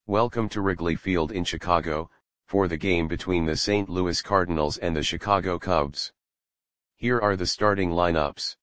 Welcome to Wrigley Field in Chicago, for the game between the St. Louis Cardinals and the Chicago Cubs. Here are the starting lineups.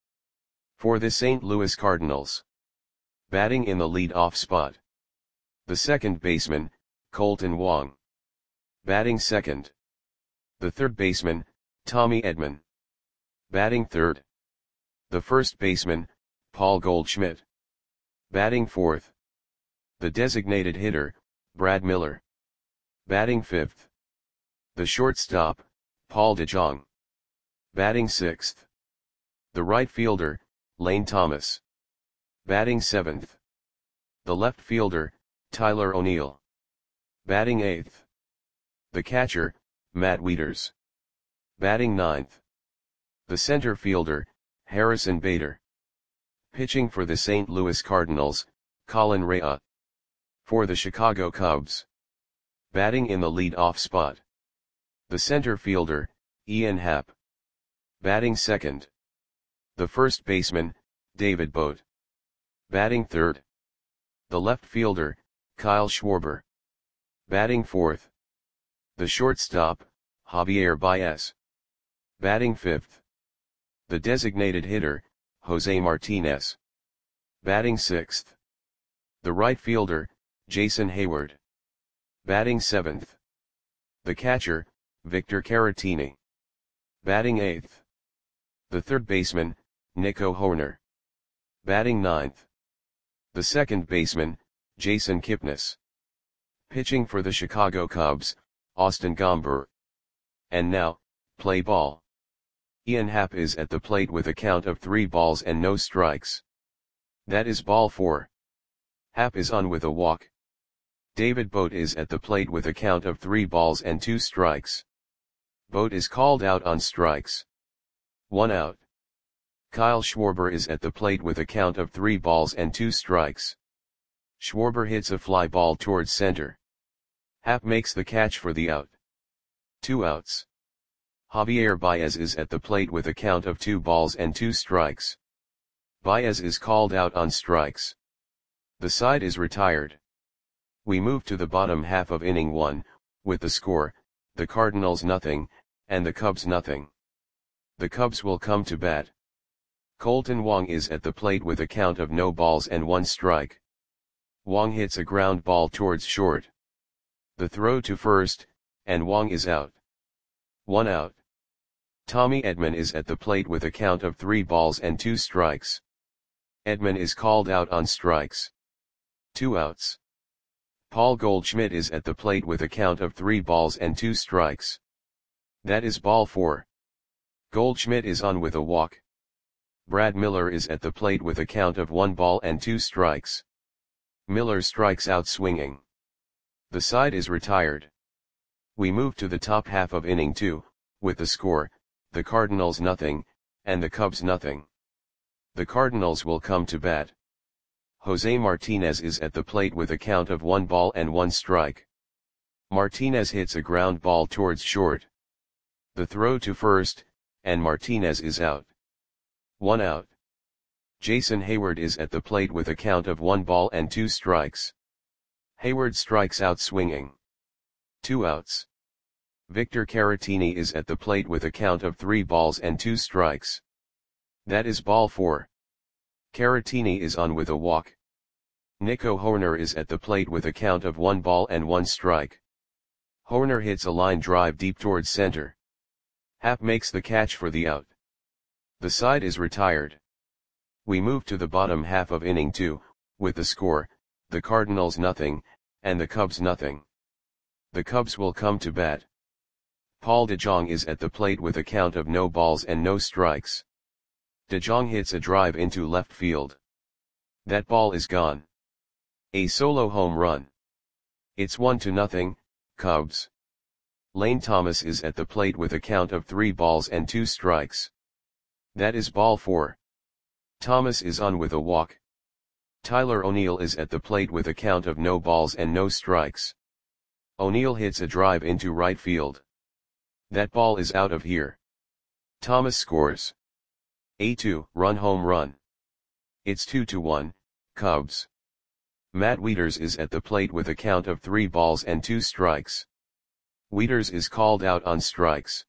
For the St. Louis Cardinals. Batting in the lead-off spot. The second baseman, Kolten Wong. Batting second. The third baseman, Tommy Edman. Batting third. The first baseman, Paul Goldschmidt. Batting fourth. The designated hitter, Brad Miller. Batting fifth. The shortstop, Paul DeJong. Batting sixth. The right fielder, Lane Thomas. Batting seventh. The left fielder, Tyler O'Neill. Batting eighth. The catcher, Matt Wieters. Batting ninth. The center fielder, Harrison Bader. Pitching for the St. Louis Cardinals, Colin Rea. For the Chicago Cubs. Batting in the lead-off spot. The center fielder, Ian Happ. Batting second. The first baseman, David Bote. Batting third. The left fielder, Kyle Schwarber. Batting fourth. The shortstop, Javier Baez. Batting fifth. The designated hitter, Jose Martinez. Batting sixth. The right fielder, Jason Hayward. Batting seventh. The catcher, Victor Caratini. Batting eighth. The third baseman, Nico Hoerner. Batting ninth. The second baseman, Jason Kipnis. Pitching for the Chicago Cubs, Austin Gomber. And now, play ball. Ian Happ is at the plate with a count of 3 balls and no strikes. That is ball 4. Happ is on with a walk. David Bote is at the plate with a count of 3 balls and 2 strikes. Bote is called out on strikes. 1 out. Kyle Schwarber is at the plate with a count of 3 balls and 2 strikes. Schwarber hits a fly ball towards center. Happ makes the catch for the out. 2 outs. Javier Baez is at the plate with a count of 2 balls and 2 strikes. Baez is called out on strikes. The side is retired. We move to the bottom half of inning 1, with the score, the Cardinals nothing, and the Cubs nothing. The Cubs will come to bat. Kolten Wong is at the plate with a count of no balls and 1 strike. Wong hits a ground ball towards short. The throw to first, and Wong is out. 1 out. Tommy Edman is at the plate with a count of 3 balls and 2 strikes. Edman is called out on strikes. 2 outs. Paul Goldschmidt is at the plate with a count of 3 balls and 2 strikes. That is ball 4. Goldschmidt is on with a walk. Brad Miller is at the plate with a count of 1 ball and 2 strikes. Miller strikes out swinging. The side is retired. We move to the top half of inning 2, with the score, the Cardinals nothing, and the Cubs nothing. The Cardinals will come to bat. Jose Martinez is at the plate with a count of 1 ball and 1 strike. Martinez hits a ground ball towards short. The throw to first, and Martinez is out. 1 out. Jason Hayward is at the plate with a count of 1 ball and 2 strikes. Hayward strikes out swinging. 2 outs. Victor Caratini is at the plate with a count of 3 balls and 2 strikes. That is ball 4. Caratini is on with a walk. Nico Hoerner is at the plate with a count of 1 ball and 1 strike. Hoerner hits a line drive deep towards center. Happ makes the catch for the out. The side is retired. We move to the bottom half of inning 2, with the score, the Cardinals nothing, and the Cubs nothing. The Cubs will come to bat. Paul DeJong is at the plate with a count of no balls and no strikes. DeJong hits a drive into left field. That ball is gone. A solo home run. It's 1-0, Cubs. Lane Thomas is at the plate with a count of 3 balls and 2 strikes. That is ball 4. Thomas is on with a walk. Tyler O'Neill is at the plate with a count of no balls and no strikes. O'Neill hits a drive into right field. That ball is out of here. Thomas scores. A 2-run home run. It's 2-1, Cubs. Matt Wieters is at the plate with a count of 3 balls and 2 strikes. Wieters is called out on strikes.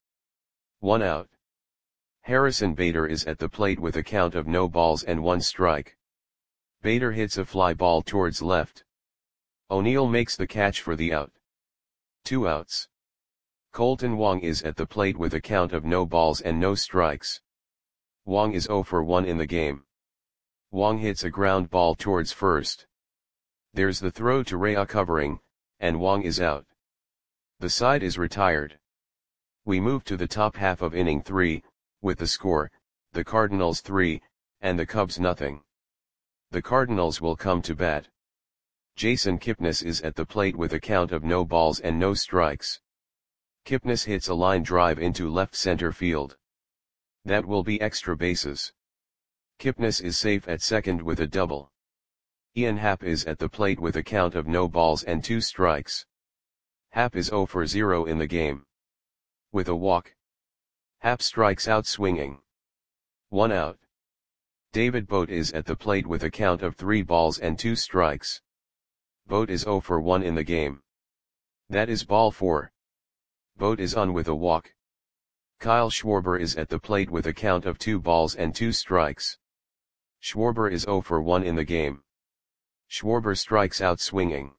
1 out. Harrison Bader is at the plate with a count of no balls and 1 strike. Bader hits a fly ball towards left. O'Neill makes the catch for the out. 2 outs. Colton Wong is at the plate with a count of no balls and no strikes. Wong is 0 for 1 in the game. Wong hits a ground ball towards first. There's the throw to Rea covering, and Wong is out. The side is retired. We move to the top half of inning 3, with the score, the Cardinals 3, and the Cubs nothing. The Cardinals will come to bat. Jason Kipnis is at the plate with a count of no balls and no strikes. Kipnis hits a line drive into left center field. That will be extra bases. Kipnis is safe at second with a double. Ian Happ is at the plate with a count of no balls and 2 strikes. Happ is 0 for 0 in the game. With a walk. Happ strikes out swinging. 1 out. David Bote is at the plate with a count of 3 balls and 2 strikes. Bote is 0 for 1 in the game. That is ball 4. Bote is on with a walk. Kyle Schwarber is at the plate with a count of 2 balls and 2 strikes. Schwarber is 0 for 1 in the game. Schwarber strikes out swinging.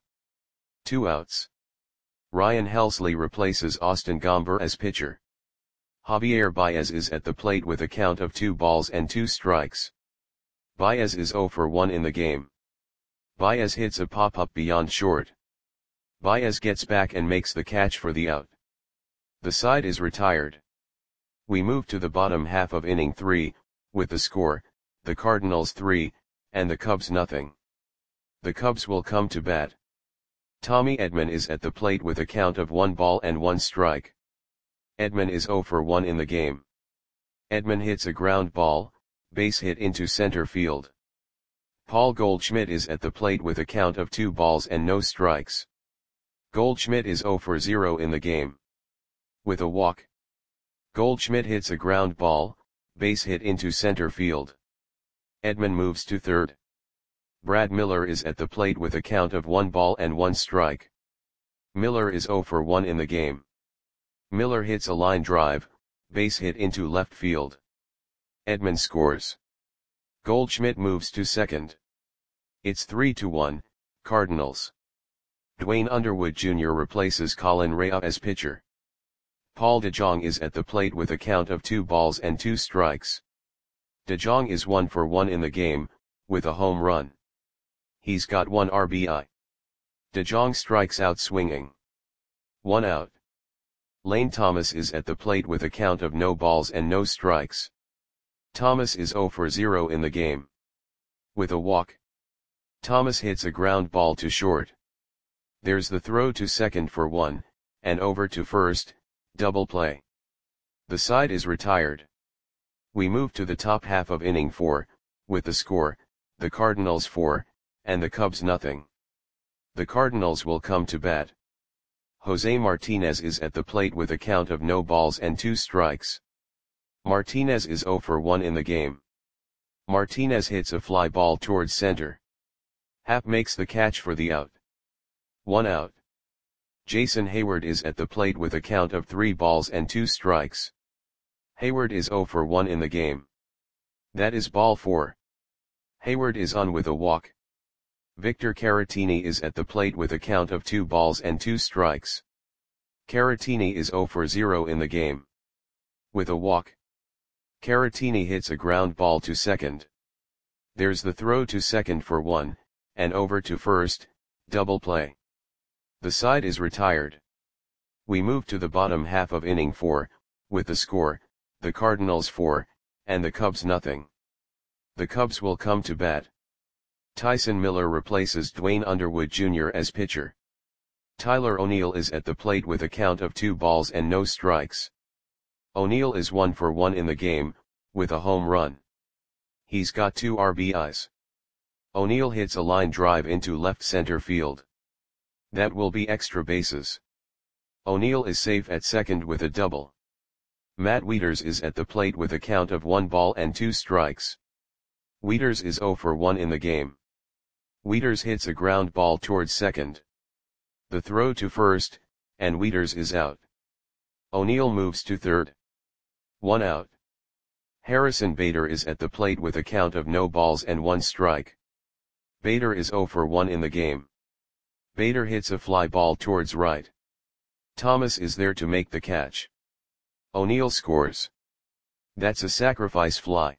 2 outs. Ryan Helsley replaces Austin Gomber as pitcher. Javier Baez is at the plate with a count of 2 balls and 2 strikes. Baez is 0 for 1 in the game. Baez hits a pop-up beyond short. Baez gets back and makes the catch for the out. The side is retired. We move to the bottom half of inning 3, with the score, the Cardinals 3, and the Cubs nothing. The Cubs will come to bat. Tommy Edman is at the plate with a count of 1 ball and 1 strike. Edman is 0 for 1 in the game. Edman hits a ground ball, base hit into center field. Paul Goldschmidt is at the plate with a count of 2 balls and no strikes. Goldschmidt is 0 for 0 in the game. With a walk. Goldschmidt hits a ground ball, base hit into center field. Edman moves to third. Brad Miller is at the plate with a count of 1 ball and 1 strike. Miller is 0 for 1 in the game. Miller hits a line drive, base hit into left field. Edman scores. Goldschmidt moves to second. It's 3-1, Cardinals. Dwayne Underwood Jr. replaces Colin Rea as pitcher. Paul DeJong is at the plate with a count of 2 balls and 2 strikes. DeJong is 1 for 1 in the game, with a home run. He's got 1 RBI. DeJong strikes out swinging. 1 out. Lane Thomas is at the plate with a count of no balls and no strikes. Thomas is 0 for 0 in the game. With a walk. Thomas hits a ground ball to short. There's the throw to second for 1, and over to first, double play. The side is retired. We move to the top half of inning 4, with the score, the Cardinals 4, and the Cubs nothing. The Cardinals will come to bat. Jose Martinez is at the plate with a count of no balls and 2 strikes. Martinez is 0 for 1 in the game. Martinez hits a fly ball towards center. Happ makes the catch for the out. 1 out. Jason Hayward is at the plate with a count of 3 balls and 2 strikes. Hayward is 0 for 1 in the game. That is ball 4. Hayward is on with a walk. Victor Caratini is at the plate with a count of 2 balls and 2 strikes. Caratini is 0 for 0 in the game. With a walk. Caratini hits a ground ball to second. There's the throw to second for 1, and over to first, double play. The side is retired. We move to the bottom half of inning 4, with the score, the Cardinals 4, and the Cubs nothing. The Cubs will come to bat. Tyson Miller replaces Dwayne Underwood Jr. as pitcher. Tyler O'Neill is at the plate with a count of 2 balls and no strikes. O'Neill is 1 for 1 in the game, with a home run. He's got 2 RBIs. O'Neill hits a line drive into left center field. That will be extra bases. O'Neill is safe at second with a double. Matt Wieters is at the plate with a count of 1 ball and 2 strikes. Wieters is 0 for 1 in the game. Wieters hits a ground ball towards second. The throw to first, and Wieters is out. O'Neill moves to third. 1 out. Harrison Bader is at the plate with a count of no balls and 1 strike. Bader is 0 for 1 in the game. Bader hits a fly ball towards right. Thomas is there to make the catch. O'Neill scores. That's a sacrifice fly.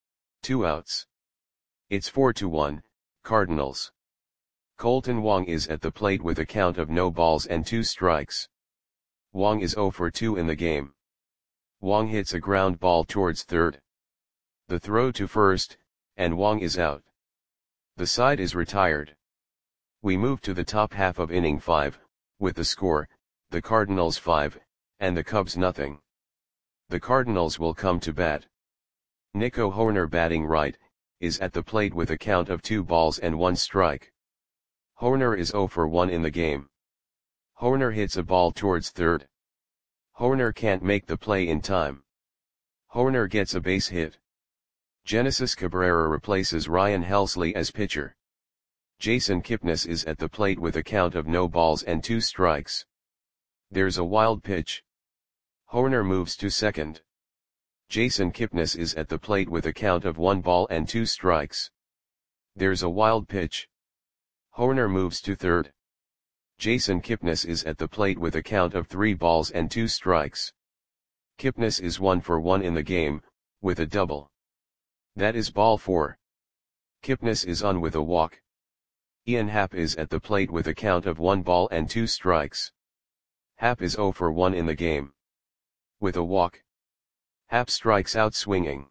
2 outs. It's 4-1, Cardinals. Colton Wong is at the plate with a count of no balls and 2 strikes. Wong is 0 for 2 in the game. Wong hits a ground ball towards third. The throw to first, and Wong is out. The side is retired. We move to the top half of inning 5, with the score, the Cardinals 5, and the Cubs nothing. The Cardinals will come to bat. Nico Hoerner, batting right, is at the plate with a count of 2 balls and 1 strike. Hoerner is 0 for 1 in the game. Hoerner hits a ball towards third. Hoerner can't make the play in time. Hoerner gets a base hit. Genesis Cabrera replaces Ryan Helsley as pitcher. Jason Kipnis is at the plate with a count of no balls and 2 strikes. There's a wild pitch. Hoerner moves to second. Jason Kipnis is at the plate with a count of 1 ball and 2 strikes. There's a wild pitch. Hoerner moves to third. Jason Kipnis is at the plate with a count of 3 balls and 2 strikes. Kipnis is 1 for 1 in the game, with a double. That is ball 4. Kipnis is on with a walk. Ian Happ is at the plate with a count of 1 ball and 2 strikes. Happ is 0 for 1 in the game. With a walk. Happ strikes out swinging.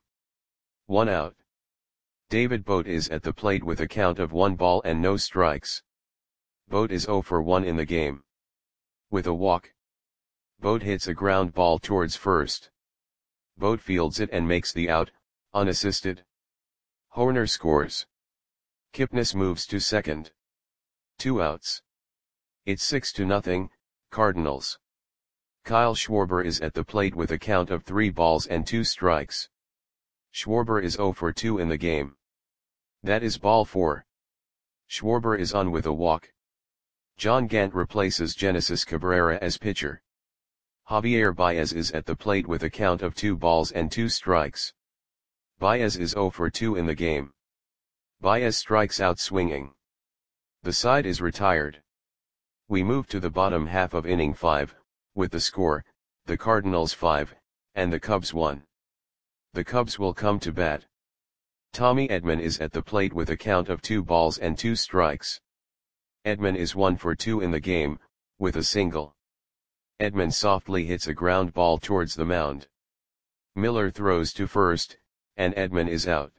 1 out. David Bote is at the plate with a count of 1 ball and no strikes. Bote is 0 for 1 in the game. With a walk. Bote hits a ground ball towards first. Bote fields it and makes the out, unassisted. Hoerner scores. Kipnis moves to second. 2 outs. It's 6-0, Cardinals. Kyle Schwarber is at the plate with a count of 3 balls and 2 strikes. Schwarber is 0 for 2 in the game. That is ball 4. Schwarber is on with a walk. John Gant replaces Genesis Cabrera as pitcher. Javier Baez is at the plate with a count of 2 balls and 2 strikes. Baez is 0 for 2 in the game. Baez strikes out swinging. The side is retired. We move to the bottom half of inning 5, with the score, the Cardinals 5, and the Cubs 1. The Cubs will come to bat. Tommy Edman is at the plate with a count of 2 balls and 2 strikes. Edman is 1 for 2 in the game, with a single. Edman softly hits a ground ball towards the mound. Miller throws to first, and Edman is out.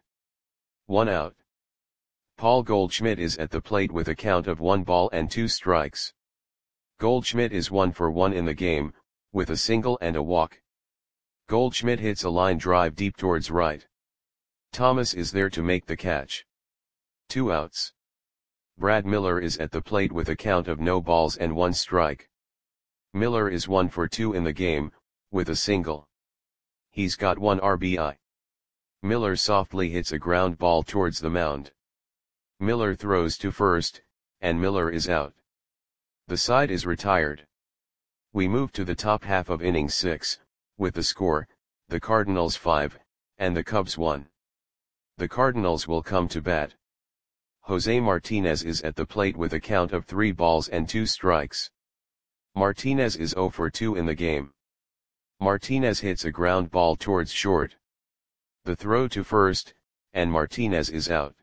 1 out. Paul Goldschmidt is at the plate with a count of 1 ball and 2 strikes. Goldschmidt is 1 for 1 in the game, with a single and a walk. Goldschmidt hits a line drive deep towards right. Thomas is there to make the catch. 2 outs. Brad Miller is at the plate with a count of no balls and 1 strike. Miller is 1 for 2 in the game, with a single. He's got 1 RBI. Miller softly hits a ground ball towards the mound. Miller throws to first, and Miller is out. The side is retired. We move to the top half of inning 6, with the score, the Cardinals 5, and the Cubs 1. The Cardinals will come to bat. Jose Martinez is at the plate with a count of 3 balls and 2 strikes. Martinez is 0 for 2 in the game. Martinez hits a ground ball towards short. The throw to first, and Martinez is out.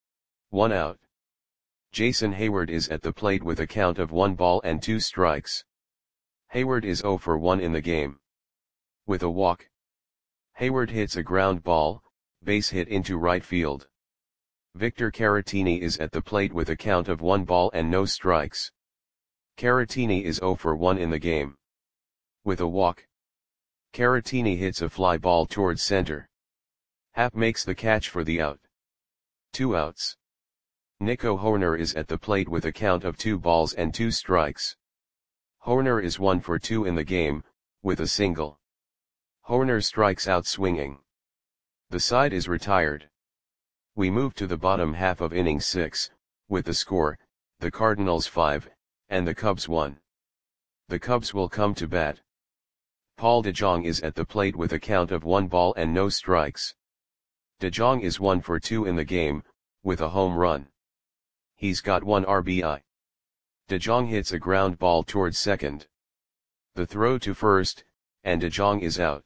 1 out. Jason Hayward is at the plate with a count of 1 ball and 2 strikes. Hayward is 0 for 1 in the game. With a walk. Hayward hits a ground ball, base hit into right field. Victor Caratini is at the plate with a count of 1 ball and no strikes. Caratini is 0 for 1 in the game. With a walk. Caratini hits a fly ball towards center. Happ makes the catch for the out. 2 outs. Nico Hoerner is at the plate with a count of 2 balls and 2 strikes. Hoerner is 1 for 2 in the game, with a single. Hoerner strikes out swinging. The side is retired. We move to the bottom half of inning 6, with the score, the Cardinals 5, and the Cubs 1. The Cubs will come to bat. Paul DeJong is at the plate with a count of 1 ball and no strikes. DeJong is 1 for 2 in the game, with a home run. He's got 1 RBI. DeJong hits a ground ball towards second. The throw to first, and DeJong is out.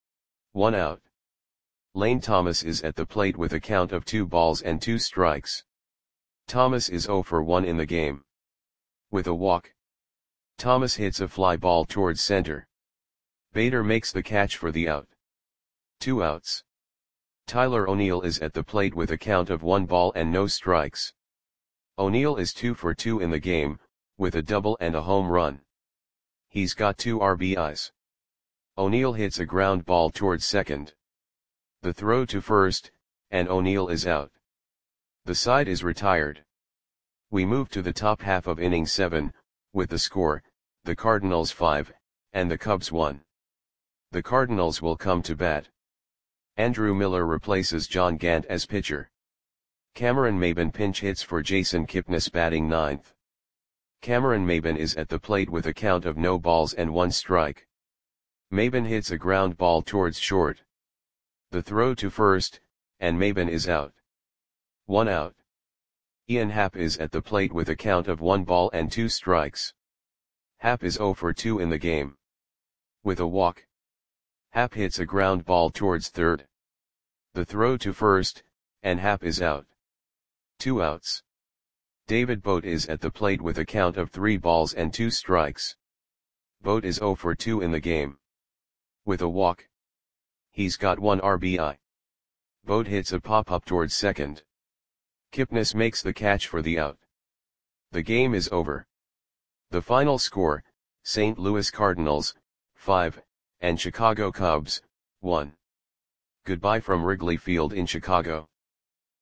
1 out. Lane Thomas is at the plate with a count of 2 balls and 2 strikes. Thomas is 0 for 1 in the game. With a walk. Thomas hits a fly ball towards center. Bader makes the catch for the out. 2 outs. Tyler O'Neill is at the plate with a count of 1 ball and no strikes. O'Neill is 2 for 2 in the game, with a double and a home run. He's got 2 RBIs. O'Neill hits a ground ball towards second. The throw to first, and O'Neill is out. The side is retired. We move to the top half of inning 7, with the score, the Cardinals 5, and the Cubs 1. The Cardinals will come to bat. Andrew Miller replaces John Gant as pitcher. Cameron Maybin pinch hits for Jason Kipnis batting 9th. Cameron Maybin is at the plate with a count of no balls and 1 strike. Maybin hits a ground ball towards short. The throw to first, and Maybin is out. 1 out. Ian Happ is at the plate with a count of 1 ball and 2 strikes. Happ is 0 for 2 in the game. With a walk. Happ hits a ground ball towards third. The throw to first, and Happ is out. 2 outs. David Bote is at the plate with a count of 3 balls and 2 strikes. Bote is 0 for 2 in the game. With a walk. He's got 1 RBI. Bote hits a pop-up towards second. Kipnis makes the catch for the out. The game is over. The final score, St. Louis Cardinals, 5, and Chicago Cubs, 1. Goodbye from Wrigley Field in Chicago.